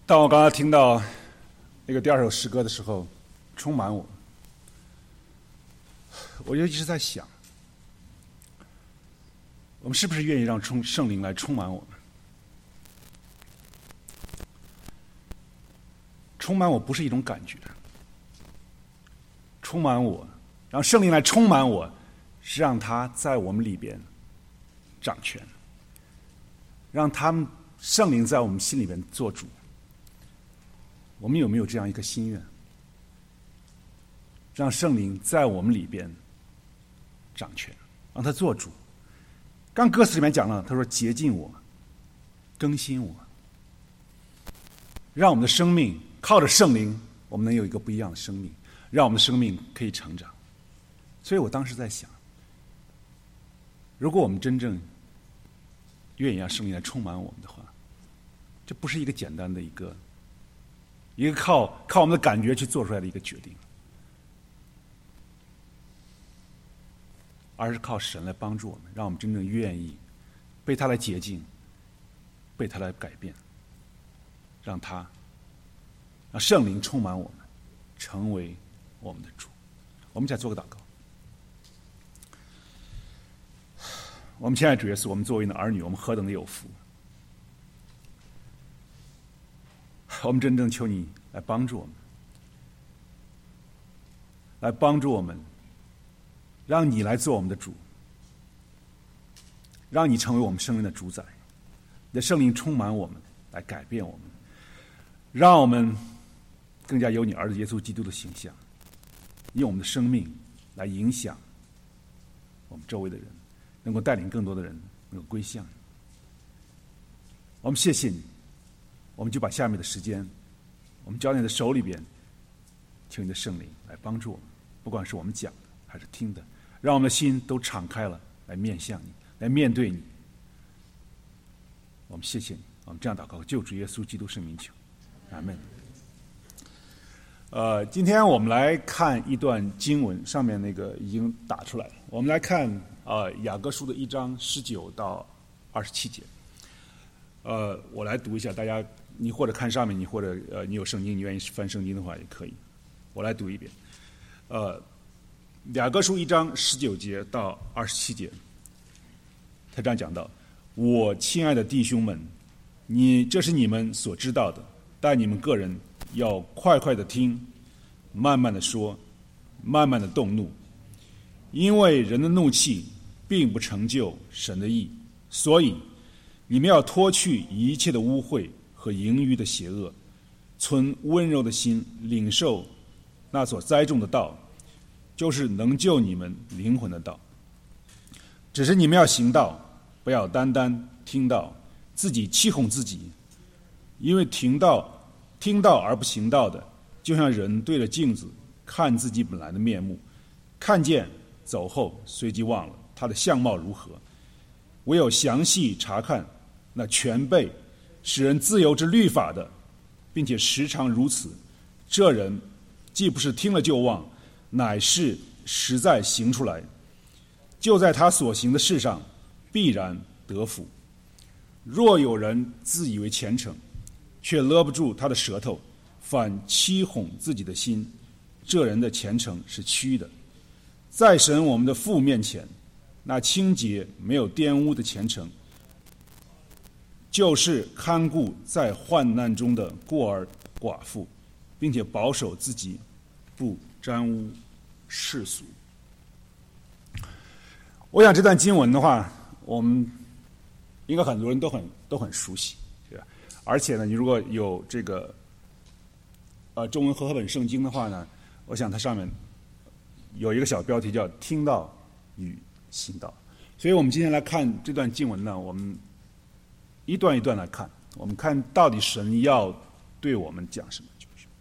当我刚刚听到那个第二首诗歌的时候，充满我就一直在想，我们是不是愿意让圣灵来充满我们？充满我不是一种感觉，充满我，让圣灵来充满我，是让他在我们里边掌权，让圣灵在我们心里边做主。我们有没有这样一个心愿，让圣灵在我们里边掌权，让他做主？刚歌词里面讲了，他说洁净我，更新我，让我们的生命靠着圣灵，我们能有一个不一样的生命，让我们的生命可以成长。所以我当时在想，如果我们真正愿意让圣灵来充满我们的话，这不是一个简单的一个靠我们的感觉去做出来的一个决定，而是靠神来帮助我们，让我们真正愿意被他来洁净，被他来改变，让圣灵充满我们，成为我们的主。我们再做个祷告。我们亲爱的主耶稣，我们作为你的儿女，我们何等的有福！我们真正求你来帮助我们，来帮助我们，让你来做我们的主，让你成为我们生命的主宰，你的圣灵充满我们，来改变我们，让我们更加有你儿子耶稣基督的形象，用我们的生命来影响我们周围的人，能够带领更多的人能够归向你。我们谢谢你，我们就把下面的时间我们交在你的手里边，求你的圣灵来帮助我们，不管是我们讲的还是听的，让我们的心都敞开了，来面向你，来面对你。我们谢谢你，我们这样祷告，救主耶稣基督圣名求，阿门。今天我们来看一段经文，上面那个已经打出来了。我们来看雅各书的1章19到27节。我来读一下，大家你或者看上面，你或者你有圣经，你愿意翻圣经的话也可以。我来读一遍。雅各书1章19节到27节，他这样讲到：我亲爱的弟兄们，这是你们所知道的，但你们个人要快快的听，慢慢的说，慢慢的动怒，因为人的怒气并不成就神的义，所以你们要脱去一切的污秽和盈余的邪恶，存温柔的心，领受那所栽种的道，就是能救你们灵魂的道。只是你们要行道，不要单单听道，自己欺哄自己，因为听道而不行道的，就像人对着镜子看自己本来的面目，看见走后随即忘了他的相貌如何。唯有详细查看那全备使人自由之律法的，并且时常如此，这人既不是听了就忘，乃是实在行出来，就在他所行的事上必然得福。若有人自以为虔诚，却勒不住他的舌头，反欺哄自己的心，这人的虔诚是虚的。在神我们的父面前，那清洁没有玷污的虔诚，就是看顾在患难中的孤儿寡妇，并且保守自己不沾污世俗。我想这段经文的话，我们应该很多人都很熟悉，对吧？而且呢，你如果有这个中文和合本圣经的话呢，我想它上面有一个小标题叫听道与行道。所以我们今天来看这段经文呢，我们一段一段来看，我们看到底神要对我们讲什么。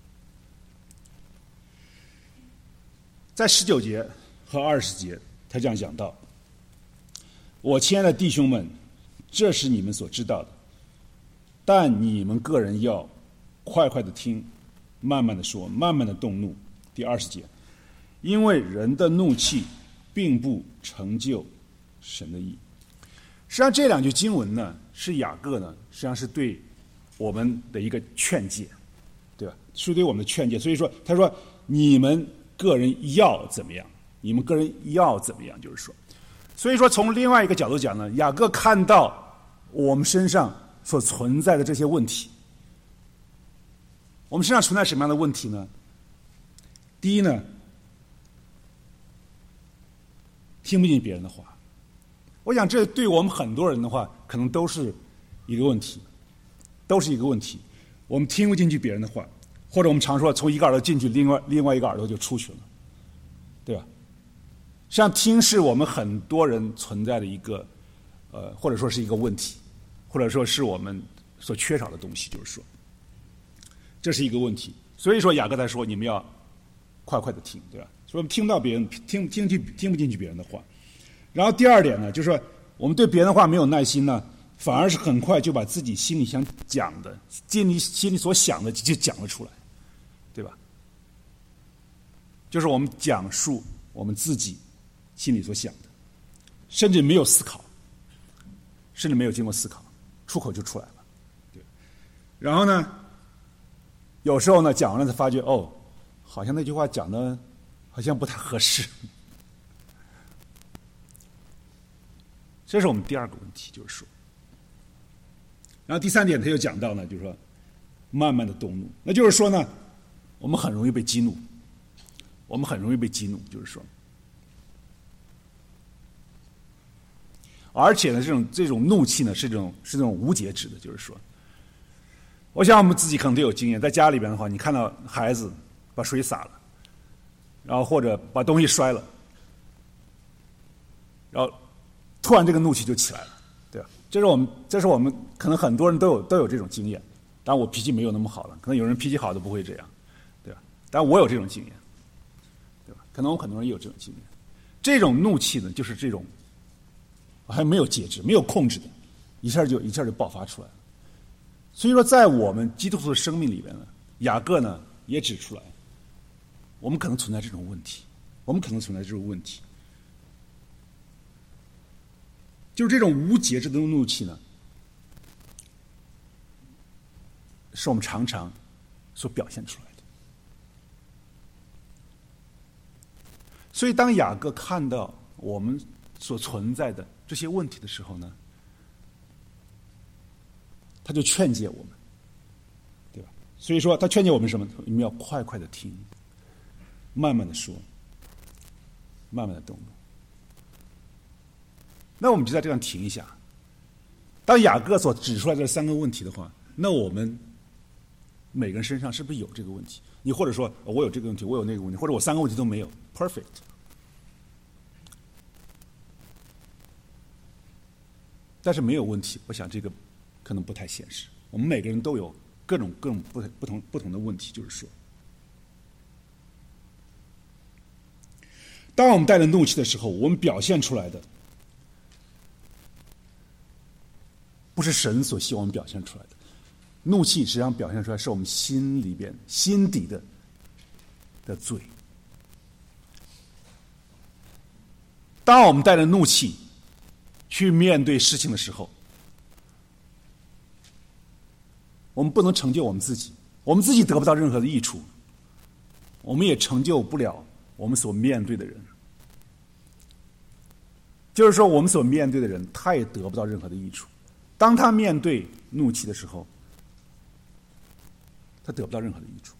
在19节和20节，他这样讲到：我亲爱的弟兄们，这是你们所知道的，但你们个人要快快的听，慢慢的说，慢慢的动怒。第20节，因为人的怒气并不成就神的义。实际上这两句经文呢，是雅各呢，实际上是对我们的一个劝诫，对吧？是对我们的劝诫。所以说，他说你们个人要怎么样？你们个人要怎么样？就是说，所以说从另外一个角度讲呢，雅各看到我们身上所存在的这些问题，我们身上存在什么样的问题呢？第一呢，听不进别人的话。我想这对我们很多人的话，可能都是一个问题，都是一个问题。我们听不进去别人的话，或者我们常说从一个耳朵进去，另外一个耳朵就出去了，对吧？实际上，听是我们很多人存在的一个或者说是一个问题，或者说是我们所缺少的东西，就是说，这是一个问题。所以说，雅各在说，你们要快快的听，对吧？所以我们听到别人听不进去别人的话。然后第二点呢，就是说我们对别人的话没有耐心呢，反而是很快就把自己心里想讲的、心里所想的就讲了出来，对吧？就是我们讲述我们自己心里所想的，甚至没有思考，甚至没有经过思考，出口就出来了。对。然后呢，有时候呢讲完了才发觉，哦，好像那句话讲的好像不太合适。这是我们第二个问题，就是说。然后第三点，他又讲到呢，就是说，慢慢的动怒，那就是说呢，我们很容易被激怒，我们很容易被激怒，就是说，而且呢，这种怒气呢，是这种无节制的，就是说，我想我们自己可能都有经验，在家里边的话，你看到孩子把水洒了，然后或者把东西摔了，然后突然这个怒气就起来了，对吧？这是我们可能很多人都有这种经验。当然我脾气没有那么好了，可能有人脾气好的不会这样，对吧？但我有这种经验，对吧？可能我很多人也有这种经验。这种怒气呢，就是这种还没有节制、没有控制的，一下就爆发出来了。所以说，在我们基督徒的生命里边呢，雅各呢也指出来，我们可能存在这种问题，就是这种无节制的怒气呢，是我们常常所表现出来的。所以，当雅各看到我们所存在的这些问题的时候呢，他就劝诫我们，对吧？所以说，他劝诫我们什么？你们要快快的听，慢慢的说，慢慢的动怒。那我们就在这样停一下。当雅各所指出来这三个问题的话，那我们每个人身上是不是有这个问题？你或者说我有这个问题，我有那个问题，或者我三个问题都没有 ，perfect。但是没有问题，我想这个可能不太现实。我们每个人都有各种不同的问题，就是说，当我们带着怒气的时候，我们表现出来的不是神所希望我们表现出来的。怒气实际上表现出来是我们心里边心底的罪。当我们带着怒气去面对事情的时候，我们不能成就我们自己，我们自己得不到任何的益处，我们也成就不了我们所面对的人。就是说，我们所面对的人，他也得不到任何的益处。当他面对怒气的时候，他得不到任何的益处。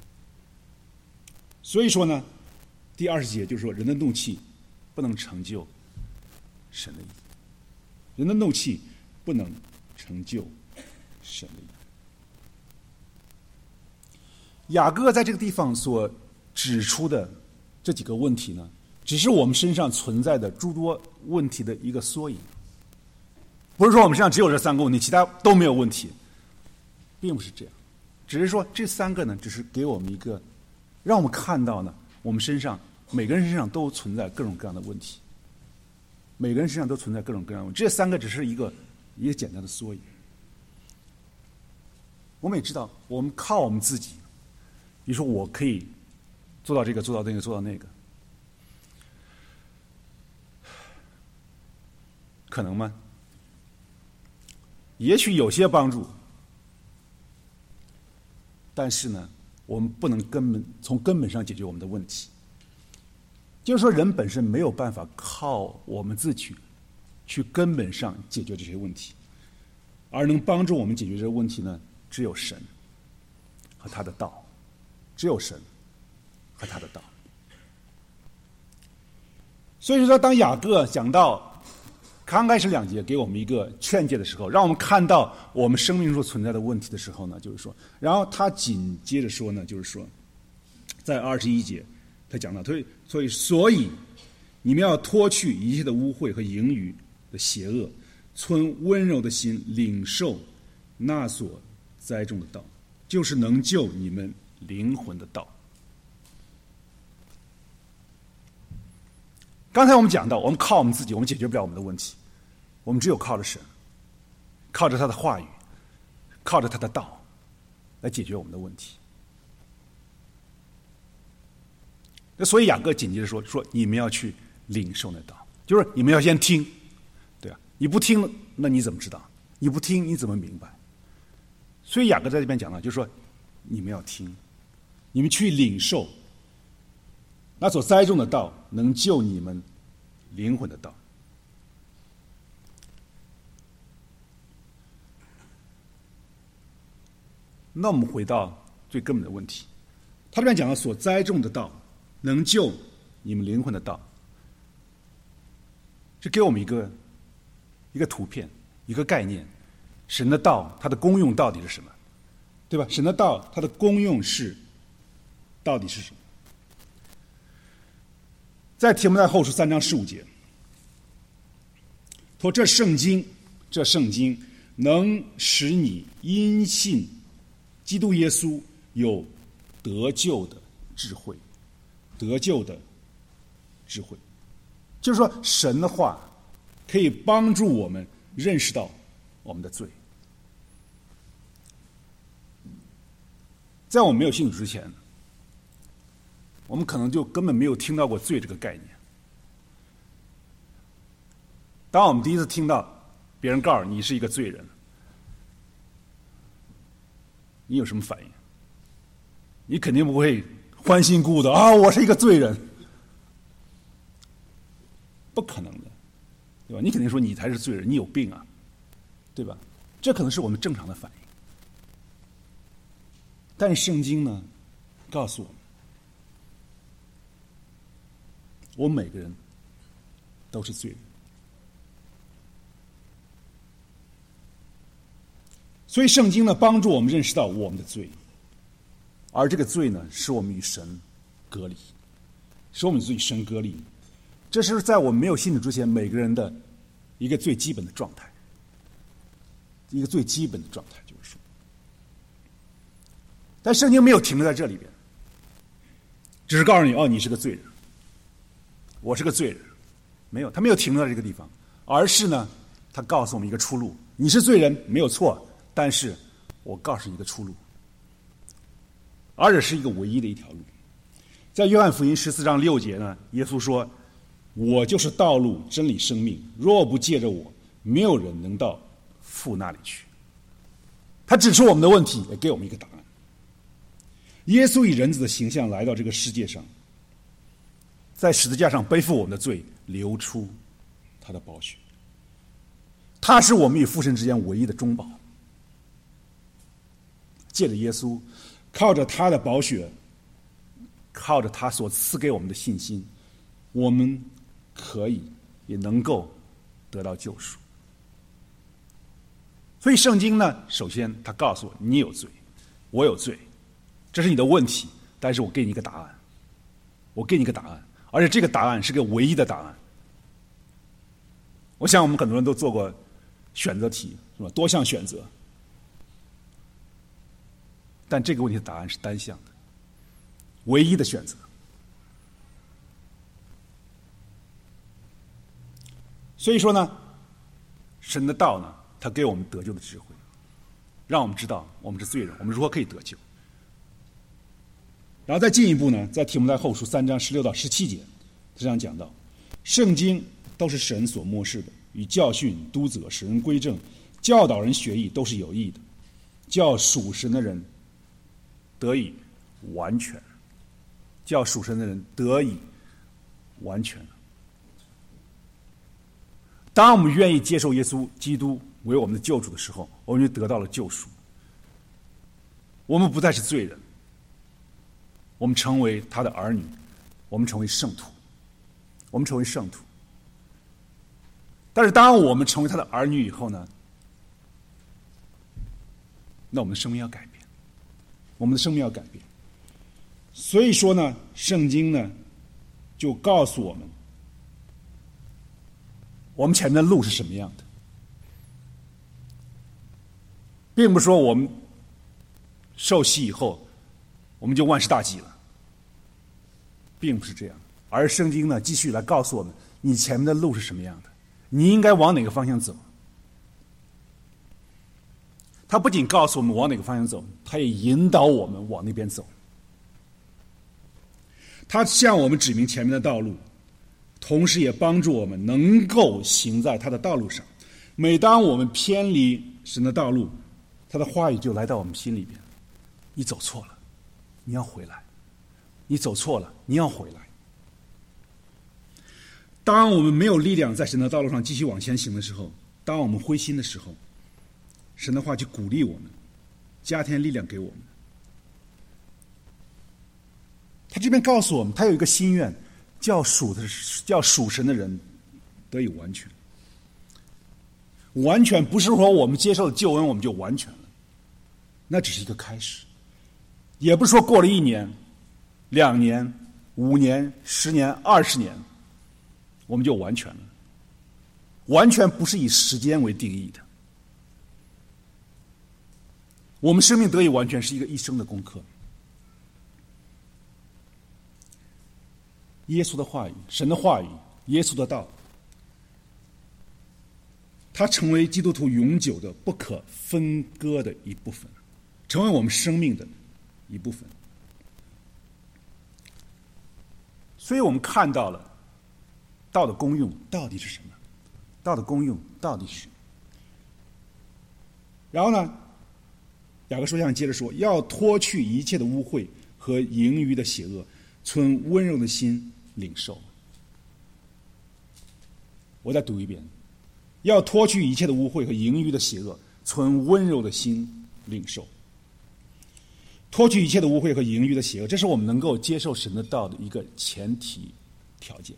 所以说呢，第20节就是说，人的怒气不能成就神的义，人的怒气不能成就神的义。雅各在这个地方所指出的这几个问题呢，只是我们身上存在的诸多问题的一个缩影。不是说我们身上只有这三个问题，其他都没有问题，并不是这样。只是说这三个呢，只是给我们一个，让我们看到呢，我们身上每个人身上都存在各种各样的问题，每个人身上都存在各种各样的问题。这三个只是一个简单的缩影。我们也知道，我们靠我们自己，比如说我可以做到这个，做到那个，做到那个，可能吗？也许有些帮助， 但是呢，我们不能从根本上解决我们的问题。就是说，人本身没有办法靠我们自己去根本上解决这些问题，而能帮助我们解决这个问题呢，只有神和他的道，只有神和他的道。所以说，当雅各讲到刚开始2节给我们一个劝诫的时候，让我们看到我们生命中存在的问题的时候呢，就是说，然后他紧接着说呢，就是说，在21节，他讲到，所以你们要脱去一切的污秽和盈余的邪恶，存温柔的心，领受那所栽种的道，就是能救你们灵魂的道。刚才我们讲到，我们靠我们自己，我们解决不了我们的问题，我们只有靠着神，靠着他的话语，靠着他的道来解决我们的问题。那所以雅各紧接着说你们要去领受那道，就是你们要先听，对啊，你不听那你怎么知道？你不听你怎么明白？所以雅各在这边讲了，就是说你们要听，你们去领受那所栽种的道，能救你们灵魂的道。那我们回到最根本的问题，他这边讲的所栽种的道，能救你们灵魂的道，是给我们一个图片，一个概念。神的道，它的功用到底是什么？对吧？神的道，它的功用到底是什么？在提摩太后书3章15节，说这圣经能使你因信基督耶稣有得救的智慧，得救的智慧，就是说神的话可以帮助我们认识到我们的罪。在我们没有信主之前，我们可能就根本没有听到过罪这个概念。当我们第一次听到别人告诉你是一个罪人，你有什么反应？你肯定不会欢欣鼓舞的啊！我是一个罪人，不可能的，对吧？你肯定说你才是罪人，你有病啊，对吧？这可能是我们正常的反应。但是圣经呢，告诉我们，我们每个人都是罪人。所以圣经呢，帮助我们认识到我们的罪，而这个罪呢，使我们与神隔离，使我们与神隔离。这是在我们没有信主之前，每个人的一个最基本的状态，一个最基本的状态，就是说。但圣经没有停留在这里边，只是告诉你，哦，你是个罪人，我是个罪人，没有，他没有停留在这个地方，而是呢，他告诉我们一个出路：你是罪人，没有错。但是我告诉你一个出路，而且是一个唯一的一条路。在约翰福音14章6节呢，耶稣说：“我就是道路、真理、生命，若不借着我，没有人能到父那里去。”他指出我们的问题，也给我们一个答案。耶稣以人子的形象来到这个世界上，在十字架上背负我们的罪，流出他的宝血。他是我们与父神之间唯一的中保。借着耶稣，靠着他的宝血，靠着他所赐给我们的信心，我们可以也能够得到救赎。所以圣经呢，首先他告诉我，你有罪，我有罪，这是你的问题，但是我给你一个答案，我给你一个答案，而且这个答案是个唯一的答案。我想我们很多人都做过选择题，是吧？多项选择。但这个问题的答案是单向的，唯一的选择。所以说呢，神的道呢，他给我们得救的智慧，让我们知道我们是罪人，我们如何可以得救。然后再进一步呢，在提摩太后书3章16到17节，他这样讲到：圣经都是神所默示的，与教训、督责、使人归正、教导人学义，都是有益的，叫属神的人得以完全，叫属神的人得以完全。当我们愿意接受耶稣基督为我们的救主的时候，我们就得到了救赎。我们不再是罪人，我们成为他的儿女，我们成为圣徒，我们成为圣徒。但是当我们成为他的儿女以后呢，那我们的生命要改变，我们的生命要改变。所以说呢，圣经呢就告诉我们，我们前面的路是什么样的，并不是说我们受洗以后我们就万事大吉了，并不是这样。而圣经呢继续来告诉我们，你前面的路是什么样的，你应该往哪个方向走。他不仅告诉我们往哪个方向走，他也引导我们往那边走。他向我们指明前面的道路，同时也帮助我们能够行在他的道路上。每当我们偏离神的道路，他的话语就来到我们心里边，你走错了，你要回来；你走错了，你要回来。当我们没有力量在神的道路上继续往前行的时候，当我们灰心的时候，神的话就鼓励我们，加添力量给我们。他这边告诉我们，他有一个心愿，叫属神的人得以完全。完全不是说我们接受了救恩我们就完全了，那只是一个开始。也不是说过了1年、2年、5年、10年、20年，我们就完全了。完全不是以时间为定义的。我们生命得以完全是一个一生的功课。耶稣的话语，神的话语，耶稣的道，它成为基督徒永久的不可分割的一部分，成为我们生命的一部分。所以我们看到了道的功用到底是什么，道的功用到底是什么。然后呢，雅各书上接着说，要脱去一切的污秽和盈余的邪恶，存温柔的心领受。我再读一遍，要脱去一切的污秽和盈余的邪恶，存温柔的心领受。脱去一切的污秽和盈余的邪恶，这是我们能够接受神的道的一个前提条件。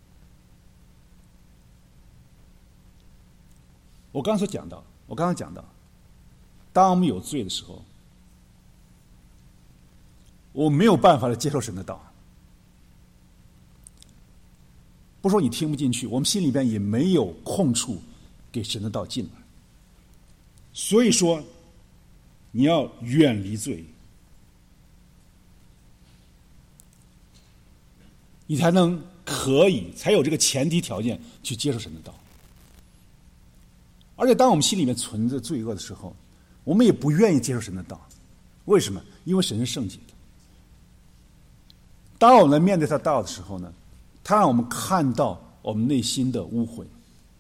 我刚刚讲到，当我们有罪的时候，我没有办法来接受神的道。不说你听不进去，我们心里边也没有空处给神的道进来。所以说，你要远离罪，你才有这个前提条件去接受神的道。而且当我们心里面存着罪恶的时候，我们也不愿意接受神的道。为什么？因为神是圣洁的。当我们来面对他道的时候呢，他让我们看到我们内心的污秽，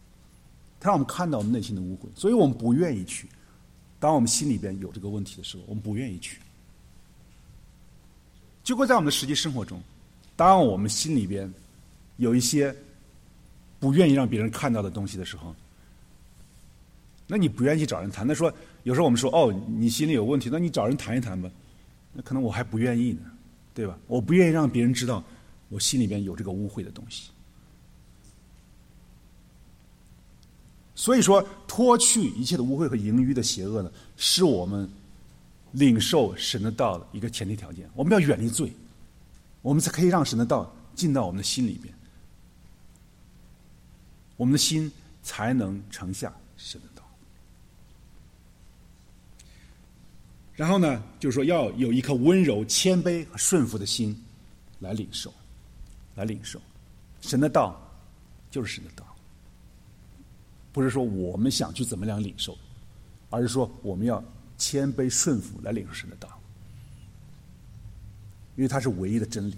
所以我们不愿意去。当我们心里边有这个问题的时候，我们不愿意去。就会在我们的实际生活中，当我们心里边有一些不愿意让别人看到的东西的时候，那你不愿意找人谈。那说有时候我们说你心里有问题，那你找人谈一谈吧。那可能我还不愿意呢，对吧？我不愿意让别人知道我心里边有这个污秽的东西。所以说，脱去一切的污秽和盈余的邪恶呢，是我们领受神的道的一个前提条件。我们要远离罪，我们才可以让神的道进到我们的心里边，我们的心才能承下神的道。然后呢，就是说要有一颗温柔、谦卑和顺服的心来领受。神的道就是神的道，不是说我们想去怎么样领受，而是说我们要谦卑顺服来领受神的道，因为它是唯一的真理。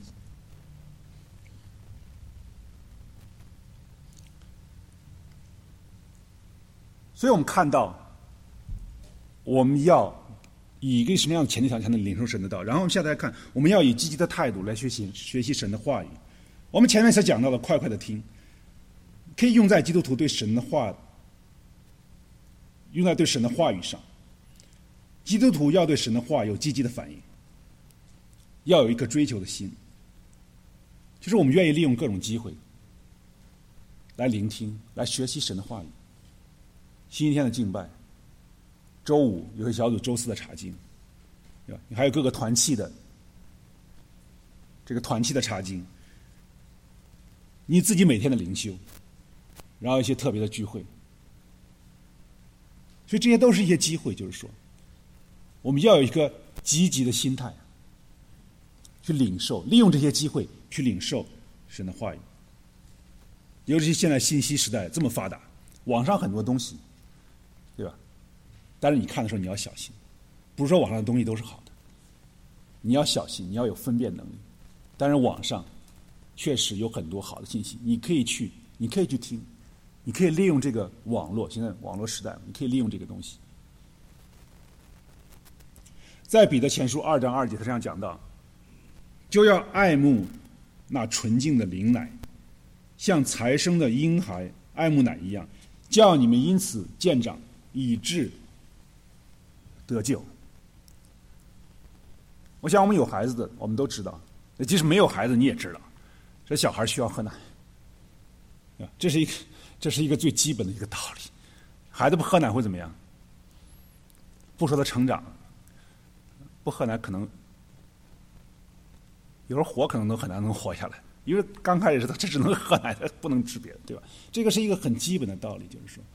所以我们看到，我们要以一个什么样的前提条件才能领受神的道？然后我们下来看，我们要以积极的态度来学习神的话语。我们前面所讲到的快快的听，可以用在基督徒对神的话，用在对神的话语上。基督徒要对神的话有积极的反应，要有一颗追求的心，就是我们愿意利用各种机会来聆听、来学习神的话语。星期天的敬拜，周五有些小组，周四的查经，对吧？你还有各个团契的查经，你自己每天的灵修，然后一些特别的聚会，所以这些都是一些机会，就是说，我们要有一个积极的心态，去领受，利用这些机会去领受神的话语。尤其是现在信息时代这么发达，网上很多东西，对吧？但是你看的时候你要小心，不是说网上的东西都是好的，你要小心，你要有分辨能力。但是网上确实有很多好的信息，你可以去听，你可以利用这个网络，现在网络时代，你可以利用这个东西。在彼得前书2章2节，他这样讲到：就要爱慕那纯净的灵奶，像才生的婴孩爱慕奶一样，叫你们因此渐长，以致得救。我想我们有孩子的，我们都知道，即使没有孩子，你也知道，这小孩需要喝奶，这是一个最基本的一个道理。孩子不喝奶会怎么样？不说他成长，不喝奶可能有时候活可能都很难能活下来，因为刚开始他只能喝奶，他不能吃别的，对吧？这个是一个很基本的道理，就是说。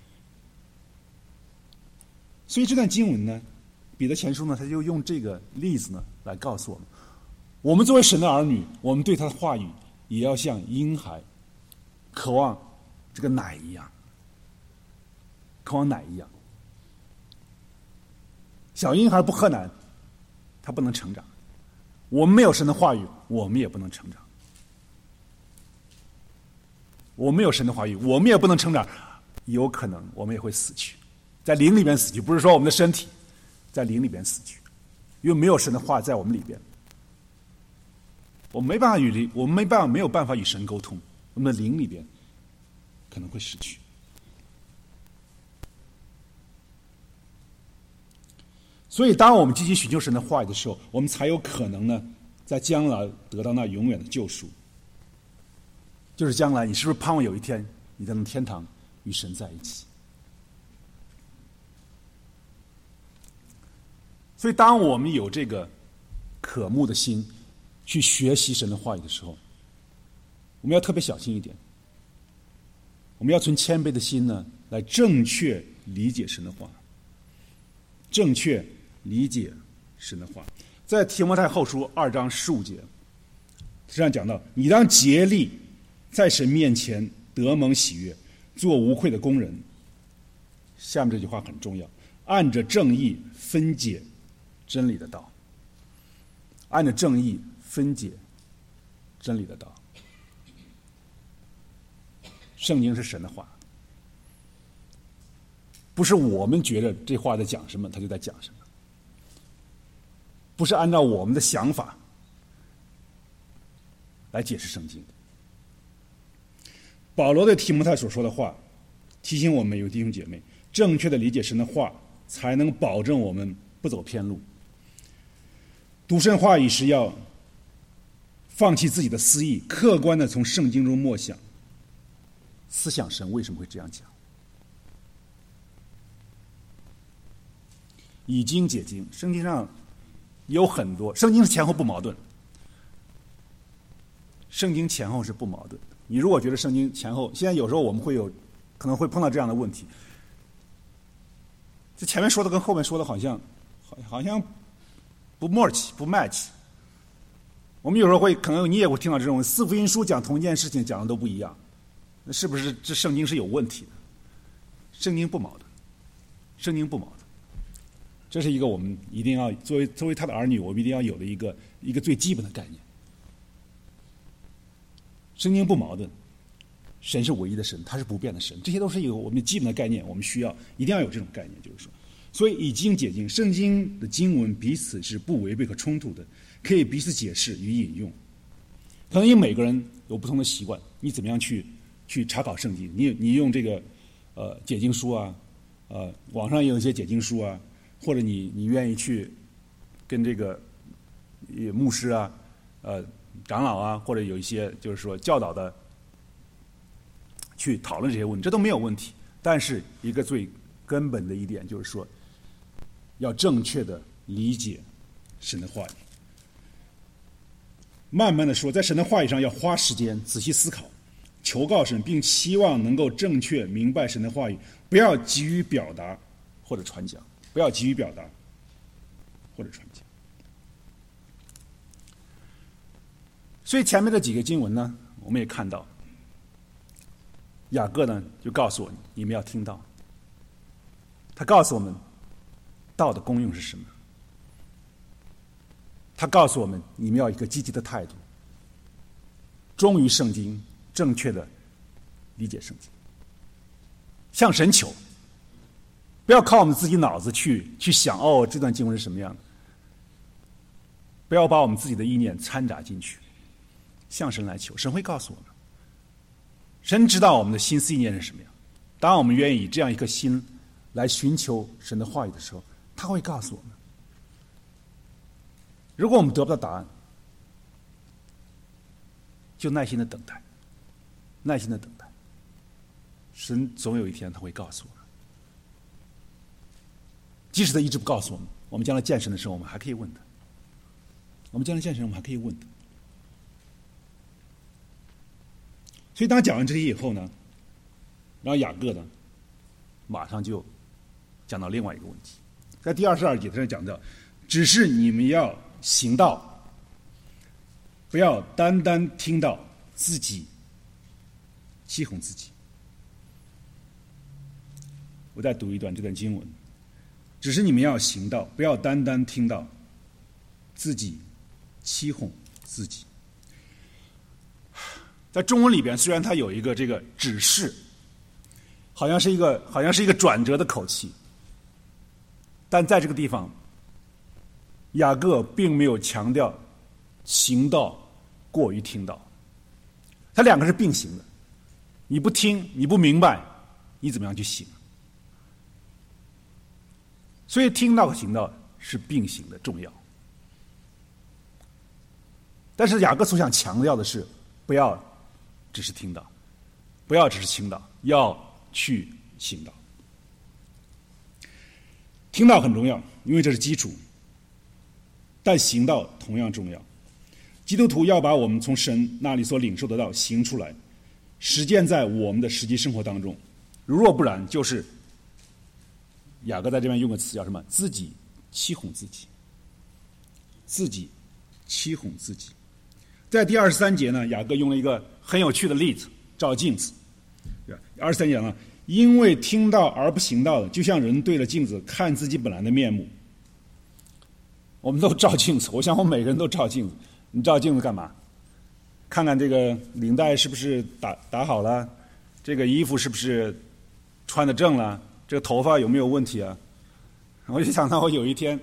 所以这段经文呢，彼得前书呢，他就用这个例子呢来告诉我们，我们作为神的儿女，我们对他的话语也要像婴孩渴望这个奶一样，渴望奶一样。小婴孩不喝奶，他不能成长。我们没有神的话语，我们也不能成长。我们没有神的话语，我们也不能成长，有可能我们也会死去，在灵里边死去，不是说我们的身体在灵里边死去，因为没有神的话在我们里边，我们没有办法与神沟通，我们的灵里边可能会失去。所以当我们积极寻求神的话语的时候，我们才有可能呢在将来得到那永远的救赎。就是将来你是不是盼望有一天你在天堂与神在一起？所以当我们有这个渴慕的心去学习神的话语的时候，我们要特别小心一点，我们要存谦卑的心呢来正确理解神的话，正确理解神的话。在提摩太后书2章15节这样讲到：你当竭力在神面前得蒙喜悦，做无愧的工人。下面这句话很重要，按着正义分解真理的道。按着正义分解真理的道。圣经是神的话，不是我们觉得这话在讲什么他就在讲什么，不是按照我们的想法来解释圣经的。保罗对提摩太所说的话提醒我们有弟兄姐妹正确的理解神的话，才能保证我们不走偏路。读神话语时要放弃自己的私意，客观的从圣经中默想，思想神为什么会这样讲，以经解经。圣经上有很多，圣经是前后不矛盾，圣经前后是不矛盾的。你如果觉得圣经前后，现在有时候我们可能会碰到这样的问题，这前面说的跟后面说的好像不默契不 match。我们有时候可能你也会听到这种四福音书讲同一件事情讲的都不一样，那是不是这圣经是有问题的？圣经不矛盾，圣经不矛盾，这是一个我们一定要作为他的儿女，我们一定要有的一个最基本的概念。圣经不矛盾，神是唯一的神，他是不变的神，这些都是一个我们基本的概念，我们一定要有这种概念，就是说， 所以已经解经，圣经的经文彼此是不违背和冲突的，可以彼此解释与引用。可能因为每个人有不同的习惯，你怎么样去查考圣经？你用这个解经书啊，网上也有一些解经书啊，或者你愿意去跟这个牧师啊、长老啊，或者有一些就是说教导的去讨论这些问题，这都没有问题。但是一个最根本的一点就是说，要正确的理解神的话语。慢慢的说，在神的话语上要花时间仔细思考，求告神，并期望能够正确明白神的话语，不要急于表达或者传讲，不要急于表达或者传讲。所以前面这几个经文呢，我们也看到，雅各呢就告诉我你们要听道，他告诉我们道的功用是什么。他告诉我们，你们要一个积极的态度，忠于圣经，正确的理解圣经，向神求，不要靠我们自己脑子去想这段经文是什么样的，不要把我们自己的意念掺杂进去，向神来求，神会告诉我们，神知道我们的心思意念是什么样。当我们愿意以这样一颗心来寻求神的话语的时候，他会告诉我们。如果我们得不到答案，就耐心的等待，耐心的等待。神总有一天他会告诉我们，即使他一直不告诉我们，我们将来见神的时候，我们还可以问他。我们将来见神，我们还可以问他。所以当讲完这些以后呢，然后雅各呢，马上就讲到另外一个问题，在第22节他讲到，只是你们要行道，不要单单听到自己欺哄自己。我再读一段这段经文，只是你们要行道，不要单单听到自己欺哄自己。在中文里边，虽然它有一个这个指示，好像是一个转折的口气，但在这个地方，雅各并没有强调行道过于听道，它两个是并行的。你不听，你不明白，你怎么样去行？所以听道和行道是并行的，重要。但是雅各所想强调的是，不要只是听道，不要只是听道，要去行道。听道很重要，因为这是基础，但行道同样重要。基督徒要把我们从神那里所领受的道行出来，实践在我们的实际生活当中。如若不然，就是雅各在这边用个词叫什么？自己欺哄自己，自己欺哄自己。在第23节呢，雅各用了一个很有趣的例子，照镜子。23节呢，因为听到而不行道的，就像人对着镜子看自己本来的面目。我们都照镜子，我想我们每个人都照镜子。你照镜子干嘛？看看这个领带是不是打好了，这个衣服是不是穿得正了，这个头发有没有问题啊？我就想到我有一天，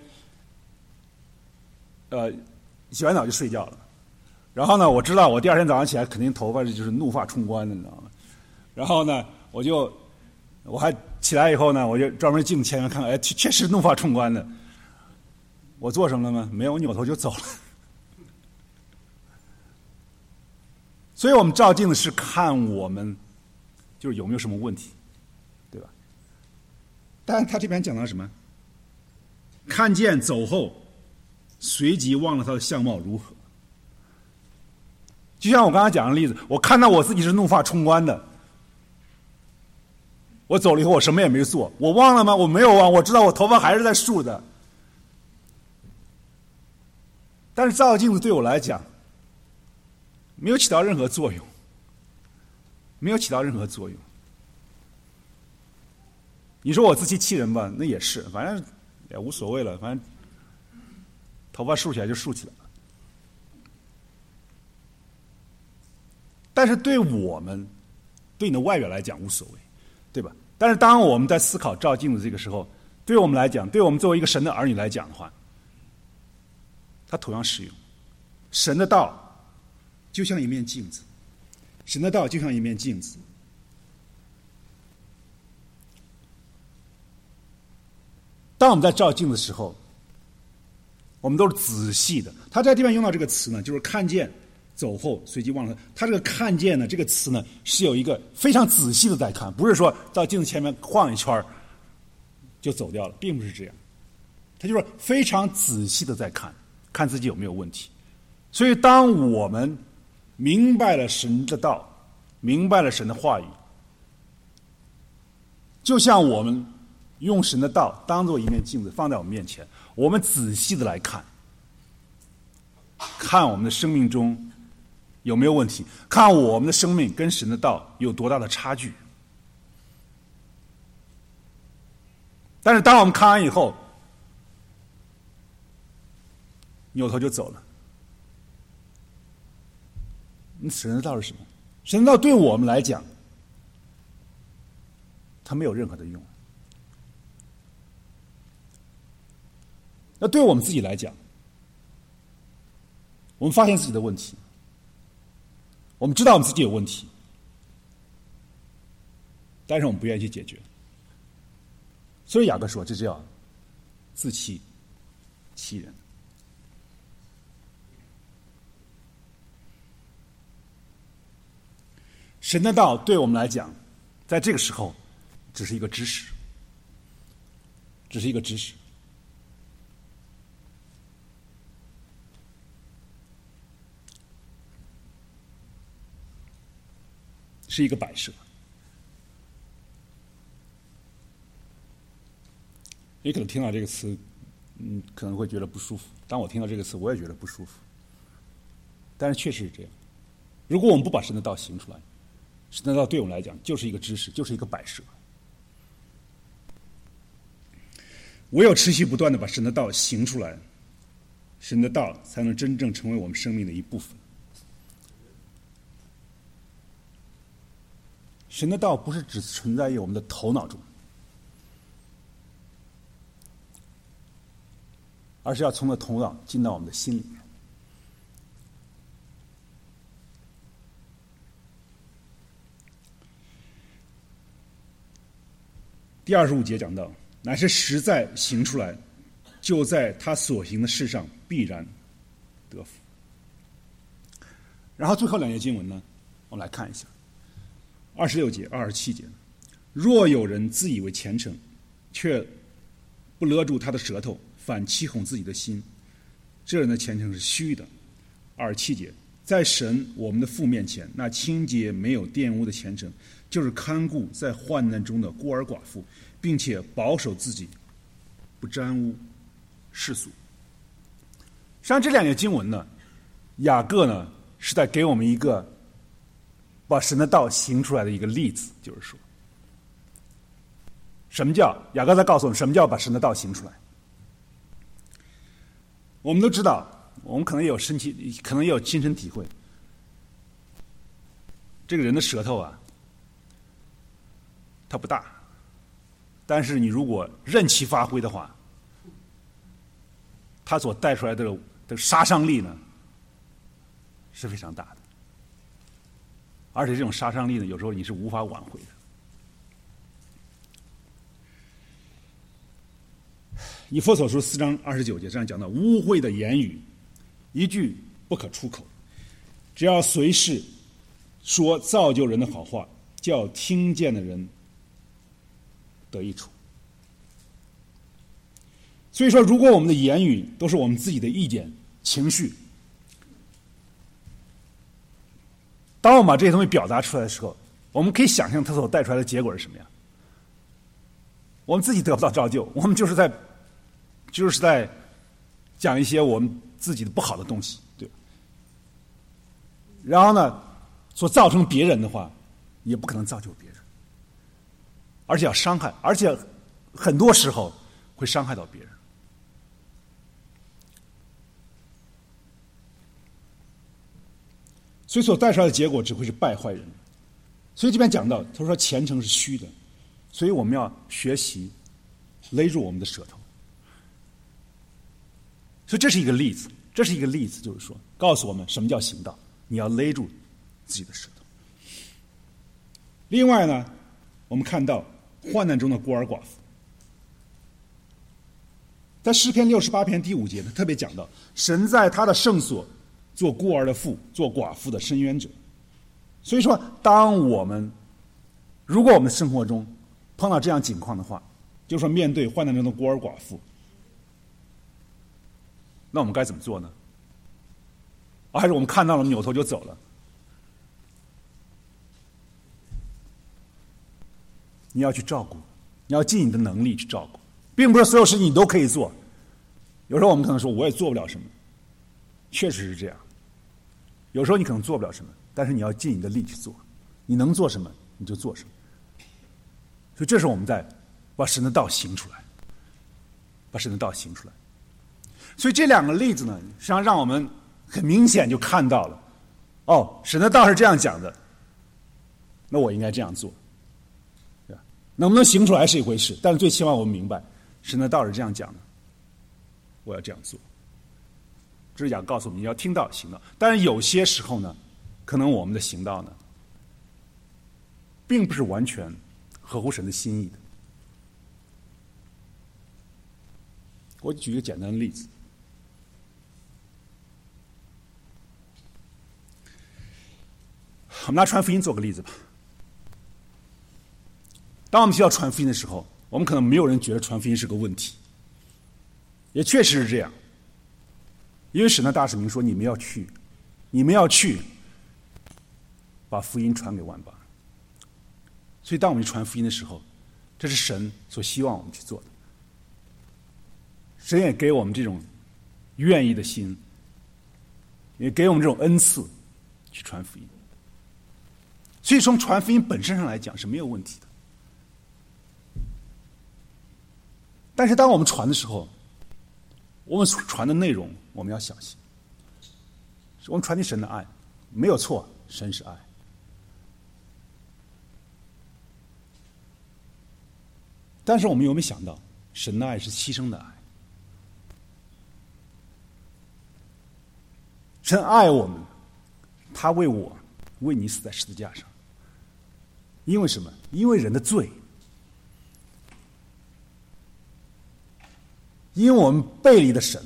洗完澡就睡觉了，然后呢，我知道我第二天早上起来肯定头发就是怒发冲冠的，你知道吗？然后呢，我还起来以后呢，我就专门镜前面看看，确实怒发冲冠的。我做什么了吗？没有，我扭头就走了。所以我们照镜子是看我们就是有没有什么问题，对吧？但是他这边讲到什么？看见走后，随即忘了他的相貌如何。就像我刚才讲的例子，我看到我自己是怒发冲冠的，我走了以后我什么也没做，我忘了吗？我没有忘，我知道我头发还是在竖的。但是照镜子对我来讲没有起到任何作用，没有起到任何作用。你说我自欺欺人吧，那也是，反正也无所谓了，反正头发竖起来就竖起来了。但是对我们，对你的外表来讲无所谓，对吧？但是当我们在思考照镜子这个时候， 对我们来讲，对我们作为一个神的儿女来讲的话，它同样适用。神的道就像一面镜子，神的道就像一面镜子。当我们在照镜子的时候，我们都是仔细的。他在这边用到这个词呢，就是看见、走后、随即忘了。他这个看见呢，这个词呢，是有一个非常仔细的在看，不是说到镜子前面晃一圈就走掉了，并不是这样。他就是非常仔细的在看，看自己有没有问题。所以，当我们明白了神的道，明白了神的话语，就像我们用神的道当做一面镜子放在我们面前，我们仔细的来看，看我们的生命中有没有问题，看我们的生命跟神的道有多大的差距。但是当我们看完以后，扭头就走了。神的道是什么？神的道对我们来讲，它没有任何的用。那对我们自己来讲，我们发现自己的问题，我们知道我们自己有问题，但是我们不愿意去解决。所以雅各说，这叫自欺欺人。神的道对我们来讲，在这个时候只是一个知识，只是一个知识。是一个摆设。你可能听到这个词，可能会觉得不舒服。当我听到这个词，我也觉得不舒服。但是确实是这样。如果我们不把神的道行出来，神的道对我们来讲就是一个知识，就是一个摆设。唯有持续不断的把神的道行出来，神的道才能真正成为我们生命的一部分。神的道不是只存在于我们的头脑中，而是要从头脑进到我们的心里面。第25节讲到，乃是实在行出来，就在他所行的事上必然得福。然后最后2节经文呢，我们来看一下26节、27节。若有人自以为虔诚，却不勒住他的舌头，反欺哄自己的心，这人的虔诚是虚的。27节，在神我们的父面前，那清洁没有玷污的虔诚，就是看顾在患难中的孤儿寡妇，并且保守自己，不沾污世俗。实际上这2节经文呢，雅各呢是在给我们一个把神的道行出来的一个例子，就是说，什么叫雅各在告诉我们什么叫把神的道行出来？我们都知道，我们可能也有可能也有亲身体会。这个人的舌头啊，它不大，但是你如果任其发挥的话，它所带出来的杀伤力呢是非常大的。而且这种杀伤力呢，有时候你是无法挽回的。以弗所书4章29节这样讲到，污秽的言语一句不可出口，只要随时说造就人的好话，叫听见的人得益处。所以说，如果我们的言语都是我们自己的意见、情绪，当我们把这些东西表达出来的时候，我们可以想象它所带出来的结果是什么样。我们自己得不到造就，我们就是在讲一些我们自己的不好的东西，对。然后呢，所造成别人的话，也不可能造就别人，而且要伤害，而且很多时候会伤害到别人。所以所带出来的结果只会是败坏人。所以这边讲到，他说虔诚是虚的，所以我们要学习勒住我们的舌头。所以这是一个例子，就是说告诉我们什么叫行道，你要勒住自己的舌头。另外呢，我们看到患难中的孤儿寡妇，在诗篇68篇第5节，他特别讲到，神在他的圣所做孤儿的父，做寡妇的伸冤者。所以说，如果我们生活中碰到这样境况的话，就是说面对患难中的孤儿寡妇，那我们该怎么做呢？还是我们看到了扭头就走了？你要去照顾，你要尽你的能力去照顾，并不是所有事情你都可以做。有时候我们可能说我也做不了什么，确实是这样。有时候你可能做不了什么，但是你要尽你的力去做，你能做什么你就做什么。所以这是我们在把神的道行出来，把神的道行出来。所以这两个例子呢，实际上让我们很明显就看到了，神的道是这样讲的，那我应该这样做。能不能行出来是一回事，但是最起码我们明白，神的道是这样讲的，我要这样做。这是讲告诉我们，你要听到行道。但是有些时候呢，可能我们的行道呢，并不是完全合乎神的心意的。我举一个简单的例子，我们拿传福音做个例子吧。当我们需要传福音的时候，我们可能没有人觉得传福音是个问题，也确实是这样。因为神的大使命说，你们要去，把福音传给万邦。所以当我们传福音的时候，这是神所希望我们去做的。神也给我们这种愿意的心，也给我们这种恩赐去传福音。所以从传福音本身上来讲是没有问题的。但是当我们传的时候，我们所传的内容我们要小心。我们传递神的爱没有错，神是爱。但是我们有没有想到，神的爱是牺牲的爱？神爱我们，他为你死在十字架上。因为什么？因为人的罪，因为我们背离了神。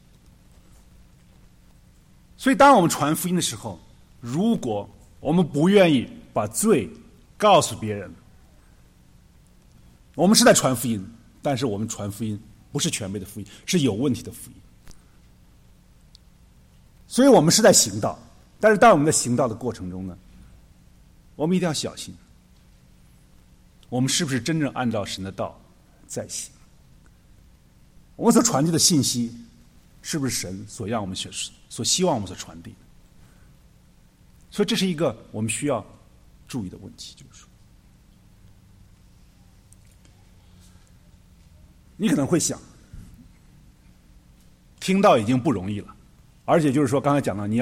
所以当我们传福音的时候，如果我们不愿意把罪告诉别人，我们是在传福音，但是我们传福音不是全备的福音，是有问题的福音。所以我们是在行道，但是当我们在行道的过程中呢，我们一定要小心，我们是不是真正按照神的道在行？我们所传递的信息，是不是神所让我们所希望我们所传递的？所以这是一个我们需要注意的问题，就是说，你可能会想，听到已经不容易了，而且就是说，刚才讲到，你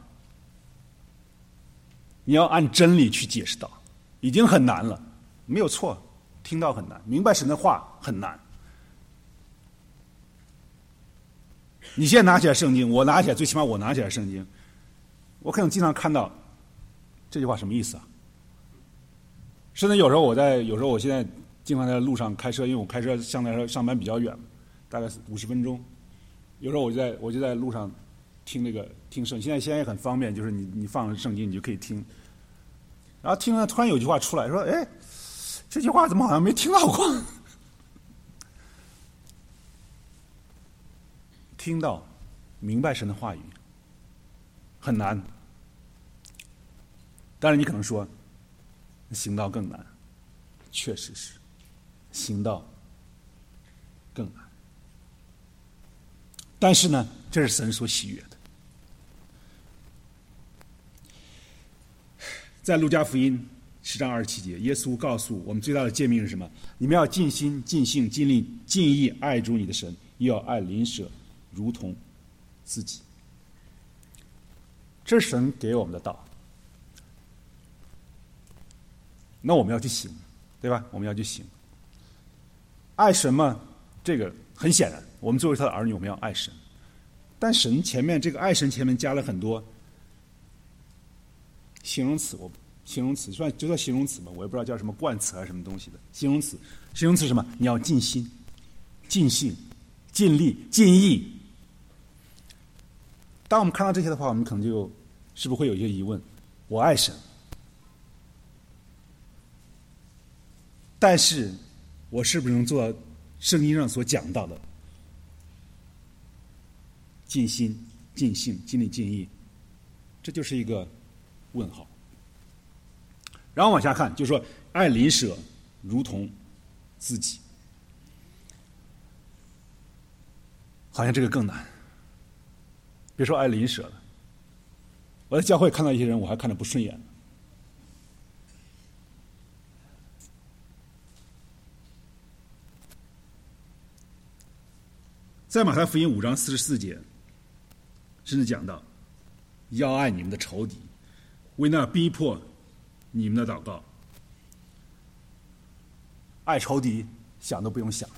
要按真理去解释道，已经很难了，没有错，听到很难，明白神的话很难。你现在拿起来圣经，我拿起来，最起码我拿起来圣经，我可能经常看到这句话什么意思啊？甚至有时候我现在经常在路上开车，因为我开车相对来说上班比较远，大概50分钟。有时候我就在路上听圣经，现在也很方便，就是你放圣经你就可以听。然后听了突然有句话出来说：“哎，这句话怎么好像没听到过？”听到明白神的话语很难，当然你可能说行道更难，确实是行道更难，但是呢，这是神所喜悦的。在路加福音10章27节，耶稣告诉我们最大的诫命是什么？你们要尽心、尽性、尽力、尽意爱主你的神，又要爱邻舍如同自己。这是神给我们的道，那我们要去行，对吧？我们要去行。爱什么？ 这个很显然，我们作为他的儿女，我们要爱神。但神前面这个爱神前面加了很多形容词，形容词就算形容词吧，我也不知道叫什么冠词还是什么东西的形容词。形容词是什么？你要尽心、尽性、尽力、尽意。当我们看到这些的话，我们可能是不是会有一些疑问？我爱神，但是我是不是能做到圣经上所讲到的尽心、尽性、尽力、尽意？这就是一个问号。然后往下看，就是说爱邻舍如同自己，好像这个更难。别说爱邻舍了，我在教会看到一些人，我还看着不顺眼。在马太福音5章44节，甚至讲到要爱你们的仇敌，为那逼迫你们的祷告。爱仇敌，想都不用想了。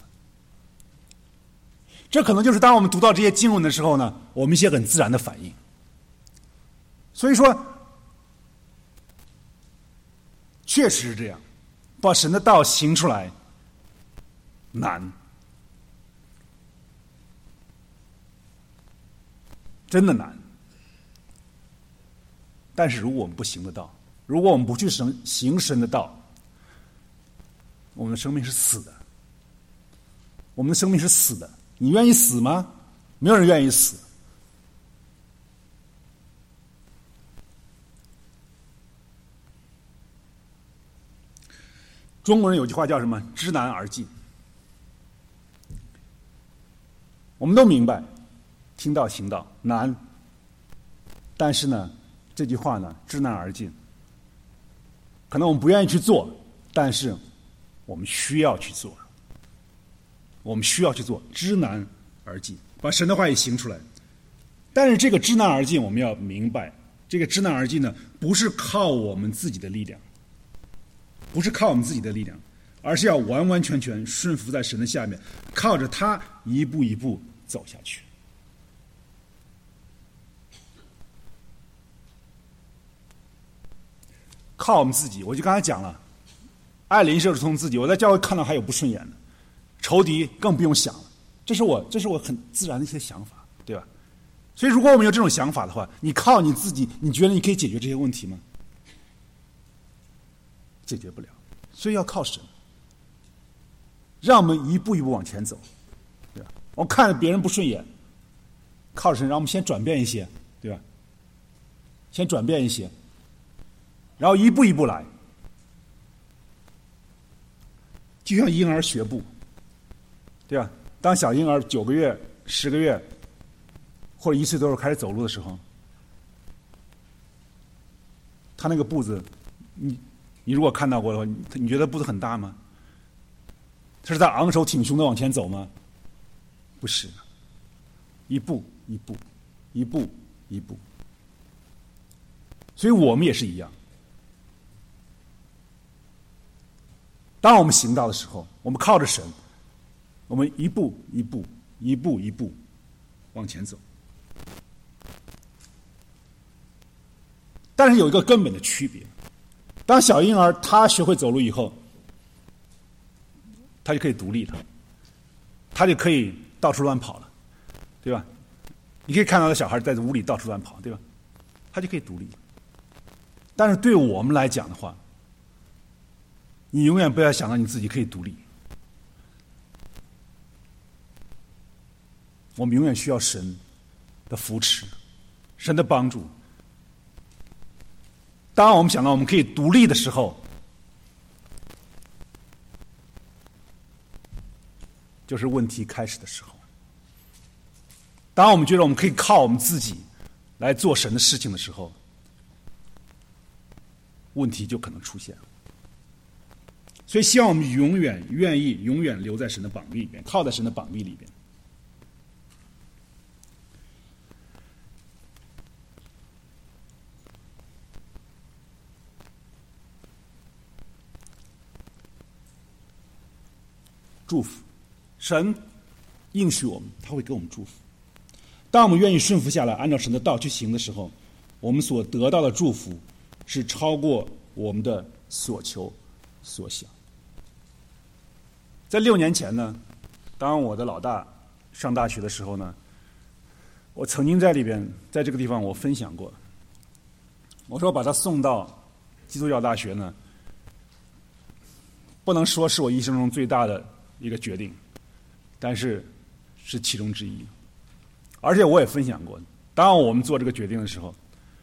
这可能就是当我们读到这些经文的时候呢，我们一些很自然的反应。所以说，确实是这样，把神的道行出来难，真的难。但是如果我们不行得道，如果我们不去行神的道，我们的生命是死的。我们的生命是死的。你愿意死吗？没有人愿意死。中国人有句话叫什么？知难而进。我们都明白，听道行道难，但是呢，这句话呢，知难而进。可能我们不愿意去做，但是我们需要去做。我们需要去做，知难而进，把神的话语行出来。但是这个知难而进，我们要明白，这个知难而进呢，不是靠我们自己的力量，不是靠我们自己的力量，而是要完完全全顺服在神的下面，靠着他一步一步走下去。靠我们自己，我就刚才讲了，爱邻舍如同自己。我在教会看到还有不顺眼的，仇敌更不用想了。这是我很自然的一些想法，对吧？所以如果我们有这种想法的话，你靠你自己，你觉得你可以解决这些问题吗？解决不了，所以要靠神，让我们一步一步往前走，对吧？我看着别人不顺眼，靠神，让我们先转变一些，对吧？先转变一些，然后一步一步来，就像婴儿学步，对吧？当小婴儿9个月、10个月或者1岁多开始走路的时候，他那个步子，你如果看到过的话，你觉得步子很大吗？他是在昂首挺胸的往前走吗？不是，一步一步，一步一步。所以我们也是一样。当我们行道的时候，我们靠着神，我们一步一步，一步一步往前走。但是有一个根本的区别，当小婴儿他学会走路以后，他就可以独立了，他就可以到处乱跑了，对吧？你可以看到的小孩在屋里到处乱跑，对吧？他就可以独立。但是对我们来讲的话，你永远不要想到你自己可以独立。我们永远需要神的扶持，神的帮助。当我们想到我们可以独立的时候，就是问题开始的时候。当我们觉得我们可以靠我们自己来做神的事情的时候，问题就可能出现了。所以希望我们永远愿意永远留在神的膀臂里边，靠在神的膀臂里边。祝福神应许我们，他会给我们祝福。当我们愿意顺服下来，按照神的道去行的时候，我们所得到的祝福是超过我们的所求所想。在6年前呢，当我的老大上大学的时候呢，我曾经在这个地方我分享过，我说把他送到基督教大学呢，不能说是我一生中最大的一个决定，但是是其中之一。而且我也分享过，当我们做这个决定的时候，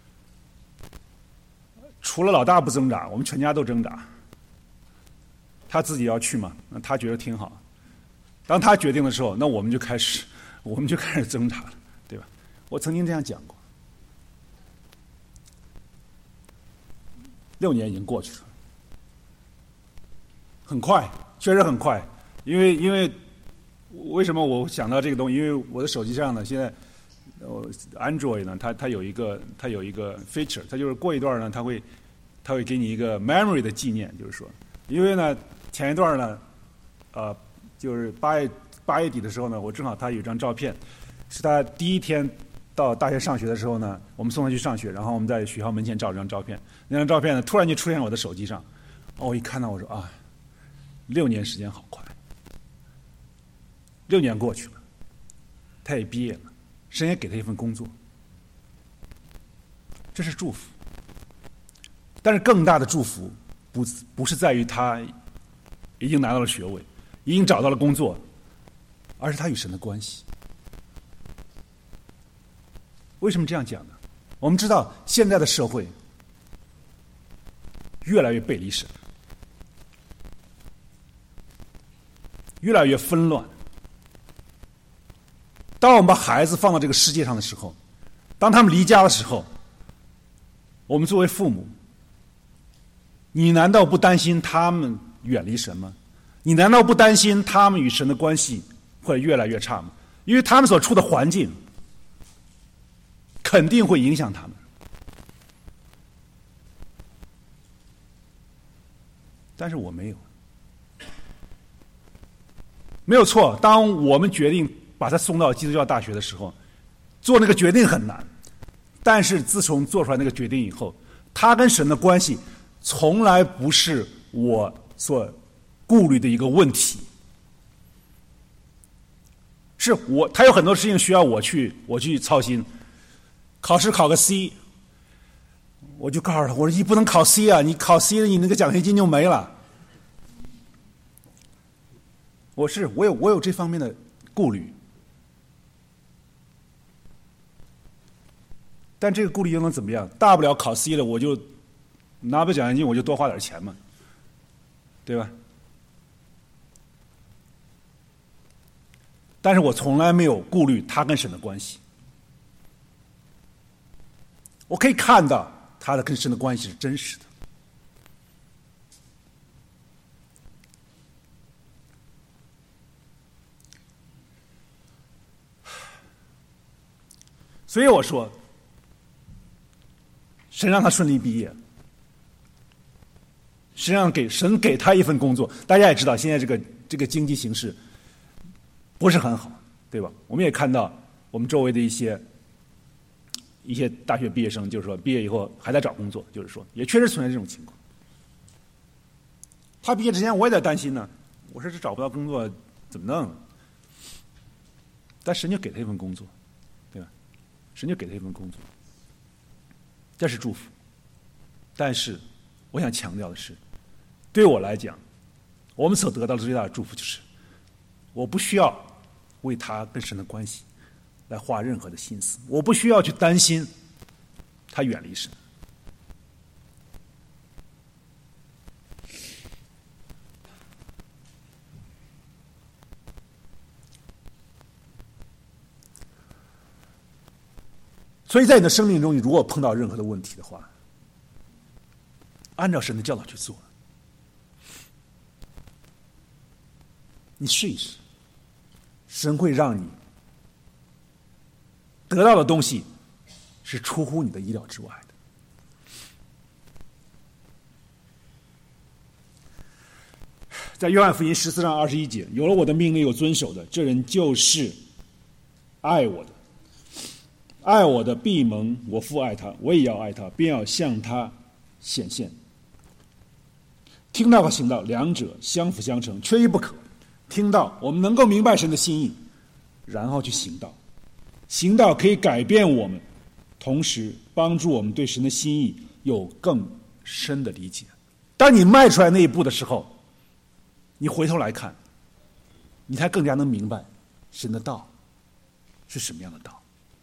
除了老大不挣扎，我们全家都挣扎。他自己要去嘛，那他觉得挺好。当他决定的时候，那我们就开始挣扎了，对吧？我曾经这样讲过。6年已经过去了，很快，确实很快。因为为什么我想到这个东西？因为我的手机上呢，现在Android 呢，它有一个 feature， 它就是过一段呢，它会给你一个 memory 的纪念，就是说，因为呢前一段呢，就是8月底的时候呢，我正好他有一张照片，是他第一天到大学上学的时候呢，我们送他去上学，然后我们在学校门前照了张照片，那张照片呢突然就出现在我的手机上，我一看到我说啊，6年时间好快。6年过去了，他也毕业了，神也给他一份工作，这是祝福。但是更大的祝福不是在于他已经拿到了学位，已经找到了工作，而是他与神的关系。为什么这样讲呢？我们知道现在的社会越来越背离神，越来越纷乱。当我们把孩子放到这个世界上的时候，当他们离家的时候，我们作为父母，你难道不担心他们远离神吗？你难道不担心他们与神的关系会越来越差吗？因为他们所处的环境肯定会影响他们。但是我没有错。当我们决定把他送到基督教大学的时候，做那个决定很难，但是自从做出来那个决定以后，他跟神的关系从来不是我所顾虑的一个问题。是他有很多事情需要我去操心，考试考个 C， 我就告诉他，我说你不能考 C 啊，你考 C 你那个奖学金就没了。我有这方面的顾虑。但这个顾虑又能怎么样？大不了考 C 了，我就拿不奖学金，我就多花点钱嘛，对吧？但是我从来没有顾虑他跟神的关系。我可以看到他的跟神的关系是真实的。所以我说，神让他顺利毕业，神给他一份工作。大家也知道，现在这个经济形势不是很好，对吧？我们也看到我们周围的一些大学毕业生，就是说毕业以后还在找工作，就是说也确实存在这种情况。他毕业之前我也在担心呢，我说这找不到工作怎么弄？但神就给他一份工作，对吧？神就给他一份工作，这是祝福。但是我想强调的是，对我来讲，我们所得到的最大的祝福就是，我不需要为他跟神的关系来花任何的心思，我不需要去担心他远离神。所以在你的生命中，你如果碰到任何的问题的话，按照神的教导去做，你试一试，神会让你得到的东西是出乎你的意料之外的。 在约翰福音14章21节，有了我的命令有遵守的，这人就是爱我的。爱我的必蒙我父爱他，我也要爱他，便要向他显现。听到和行道两者相辅相成，缺一不可。听到我们能够明白神的心意，然后去行道。行道可以改变我们，同时帮助我们对神的心意有更深的理解。当你迈出来那一步的时候，你回头来看，你才更加能明白神的道是什么样的道。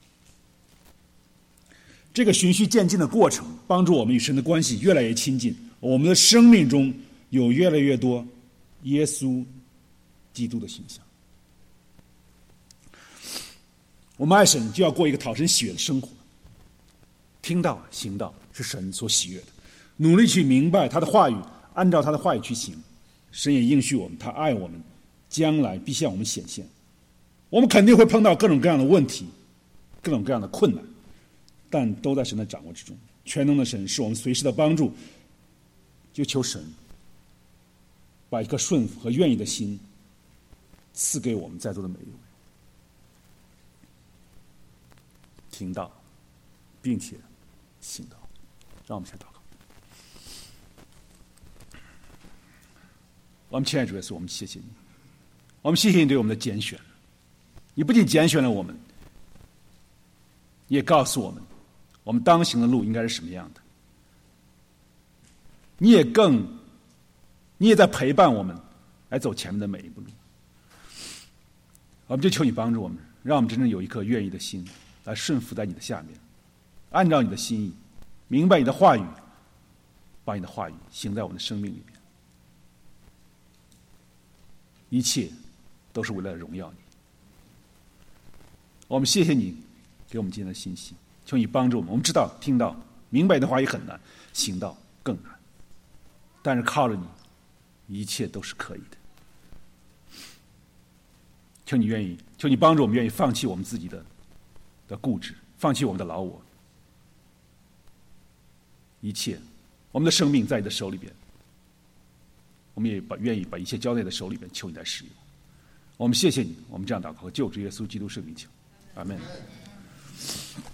这个循序渐进的过程，帮助我们与神的关系越来越亲近，我们的生命中有越来越多耶稣基督的形象。我们爱神，就要过一个讨神喜悦的生活。听到行道是神所喜悦的，努力去明白他的话语，按照他的话语去行。神也应许我们，他爱我们，将来必向我们显现。我们肯定会碰到各种各样的问题，各种各样的困难，但都在神的掌握之中。全能的神是我们随时的帮助，就求神把一颗顺服和愿意的心赐给我们在座的每一位。听到并且行道。让我们先祷告。我们亲爱的主耶稣，我们谢谢你，我们谢谢你对我们的拣选。你不仅拣选了我们，你也告诉我们我们当行的路应该是什么样的。你也在陪伴我们来走前面的每一步路。我们就求你帮助我们，让我们真正有一颗愿意的心来顺服在你的下面，按照你的心意，明白你的话语，把你的话语行在我们的生命里面。一切都是为了荣耀你。我们谢谢你给我们今天的信息，求你帮助我们。我们知道听到明白你的话语很难，行道更难，但是靠着你，一切都是可以的。求你帮助我们，愿意放弃我们自己的固执，放弃我们的老我。一切，我们的生命在你的手里边，我们也愿意把一切交在你的手里边，求你来使用。我们谢谢你，我们这样祷告和救主耶稣基督圣名求，阿门。